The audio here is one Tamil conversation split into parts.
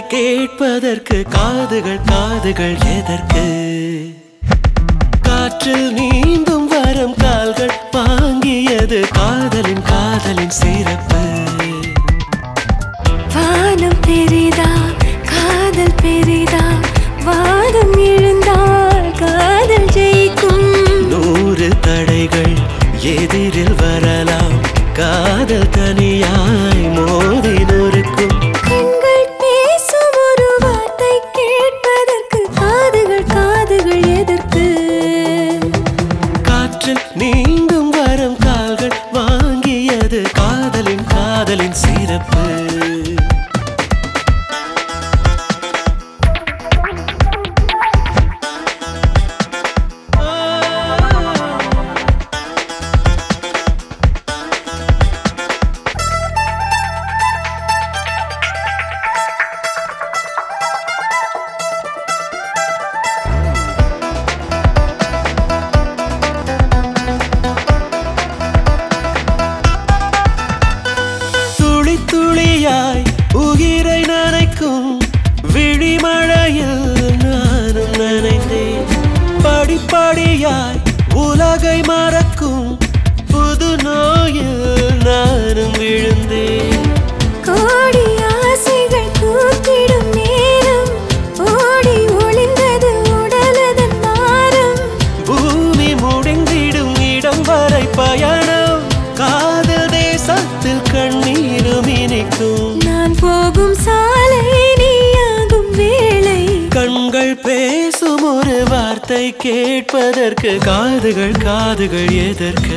கேட்பதற்கு காதுகள் காதுகள் எதற்கு? காற்றில் நீந்தும் வரம் கால்கள் வாங்கியது காதலின் காதலின் சிறப்பு. வானம் பெரிதா காதல் பெரிதா, வாதம் எழுந்தால் காதல் ஜெயிக்கும். 100 தடைகள் எதிரில் வரலாம், காதல் தனியாய் மோதி நொறுக்கும். கண்கள் பேசும் ஒரு வார்த்தை கேட்பதற்கு காதுகள் காதுகள் எதற்கு? காற்றில் நீந்தும் வரம் கால்கள் வாங்கியது காதலின் காதலின் சிறப்பு. துளியாய் உயிரை நனைக்கும் விழிமழையில் நானும் நனைந்தேன். படிப்படியாய் உலகை மறக்கும் புது நோயில் நானும் விழுந்தேன். கோடி ஆசைகள் கூத்திடும் நேரம், ஓடி ஒளிந்தது உடலதன் மாறம். பூமி முடிந்திடும் இடம் வரை பயணம், காதல் தேசத்தில் கண்ணீரும் இனிக்கும். நான் போகும் சாலை நீயாகும் வேளை, கண்கள் பேசும் ஒரு வார்த்தை கேட்பதற்கு காதுகள் காதுகள் எதற்கு?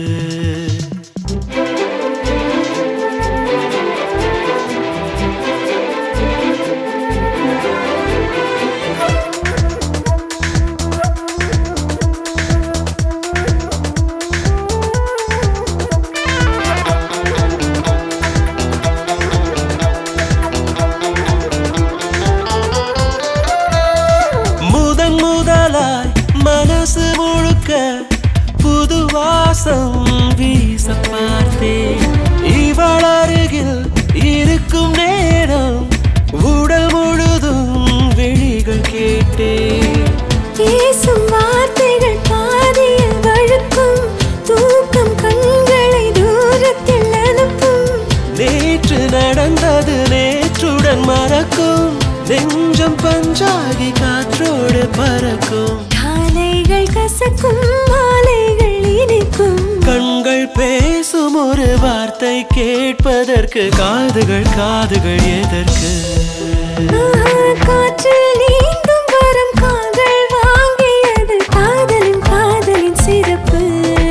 முதலாய் மனசு முழுக்க புது வாசம் வீச பார்த்தேன். இவள் அருகில் இருக்கும் நேரம் உடல் முழுதும் விழிகள் கேட்டேன். பேசும் வார்த்தைகள் பாதியில் வழுக்கும், தூக்கம் கண்களை தூரத்தில் அனுப்பும். நேற்று நடந்தது நேற்றுடன் மறக்கும், நெஞ்சம் பஞ்சாகி காற்றோடு பறக்கும். காலைகள் கசக்கும் மாலைகள் இனிக்கும், கண்கள் பேசும் ஒரு வார்த்தை கேட்பதற்கு காதுகள் காதுகள் எதற்கு? காற்றில் நீந்தும் வரும் கால்கள் வாங்கியது காதலின் காதலின் சிறப்பு.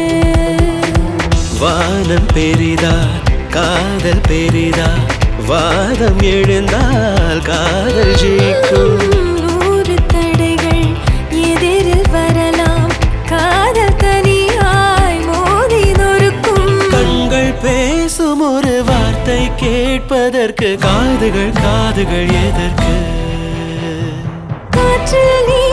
வானம் பெரிதா காதல் பெரிதா, வாதம் எழுந்தால் காதல் ஜெயிக்கும். 100 தடைகள் எதிரில் வரலாம், காதல் தனியாய் மோதி நொறுக்கும். கண்கள் பேசும் ஒரு வார்த்தை கேட்பதற்கு காதுகள் காதுகள் எதற்கு? காற்றில்